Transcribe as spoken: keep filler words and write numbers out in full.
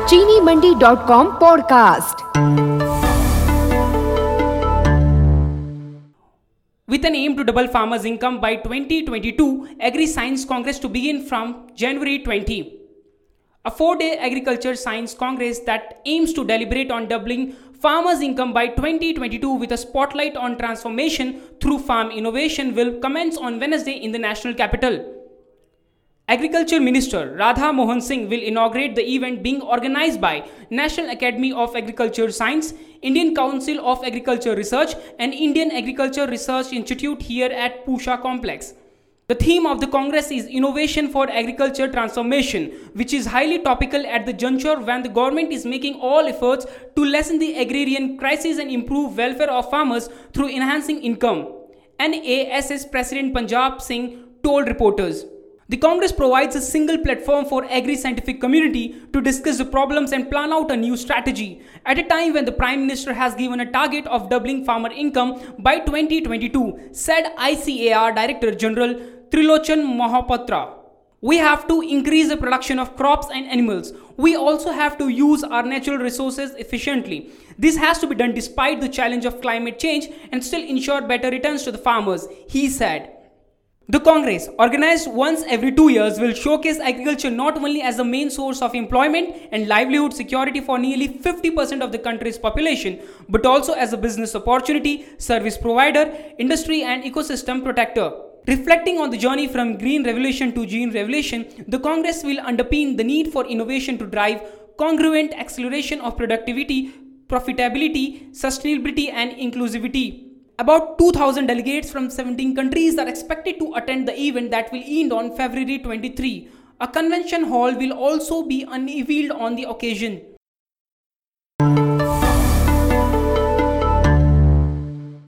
चीनी Mandi dot com podcast. With an aim to double farmers' income by twenty twenty-two, Agri-Science Congress to begin from January twentieth. A four-day agriculture science congress that aims to deliberate on doubling farmers' income by twenty twenty-two with a spotlight on transformation through farm innovation will commence on Wednesday in the national capital. Agriculture Minister Radha Mohan Singh will inaugurate the event being organized by National Academy of Agriculture Science, Indian Council of Agriculture Research and Indian Agriculture Research Institute here at Pusha Complex. The theme of the Congress is Innovation for Agriculture Transformation, which is highly topical at the juncture when the government is making all efforts to lessen the agrarian crisis and improve welfare of farmers through enhancing income, N A S S President Punjab Singh told reporters. The Congress provides a single platform for agri-scientific community to discuss the problems and plan out a new strategy at a time when the Prime Minister has given a target of doubling farmer income by twenty twenty-two, said I C A R Director General Trilochan Mohapatra. We have to increase the production of crops and animals. We also have to use our natural resources efficiently. This has to be done despite the challenge of climate change and still ensure better returns to the farmers, he said. The Congress, organized once every two years, will showcase agriculture not only as the main source of employment and livelihood security for nearly fifty percent of the country's population, but also as a business opportunity, service provider, industry and ecosystem protector. Reflecting on the journey from green revolution to green revolution, the Congress will underpin the need for innovation to drive congruent acceleration of productivity, profitability, sustainability and inclusivity. About two thousand delegates from seventeen countries are expected to attend the event that will end on February twenty-third. A convention hall will also be unveiled on the occasion.